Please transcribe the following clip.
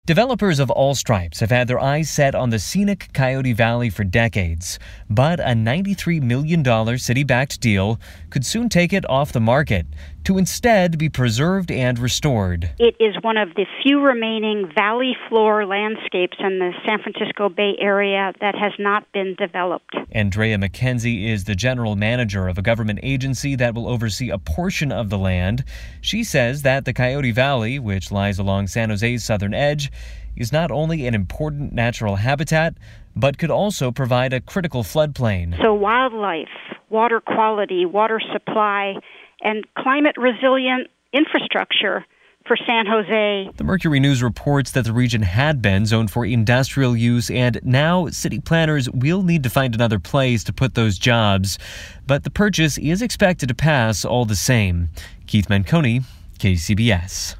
Developers of all stripes have had their eyes set on the scenic Coyote Valley for decades, but a $93 million city-backed deal could soon take it off the market to instead be preserved and restored. It is one of the few remaining valley floor landscapes in the San Francisco Bay Area that has not been developed. Andrea McKenzie is the general manager of a government agency that will oversee a portion of the land. She says that the Coyote Valley, which lies along San Jose's southern edge, is not only an important natural habitat, but could also provide a critical floodplain. So wildlife, water quality, water supply, and climate-resilient infrastructure for San Jose. The Mercury News reports that the region had been zoned for industrial use, and now city planners will need to find another place to put those jobs. But the purchase is expected to pass all the same. Keith Manconi, KCBS.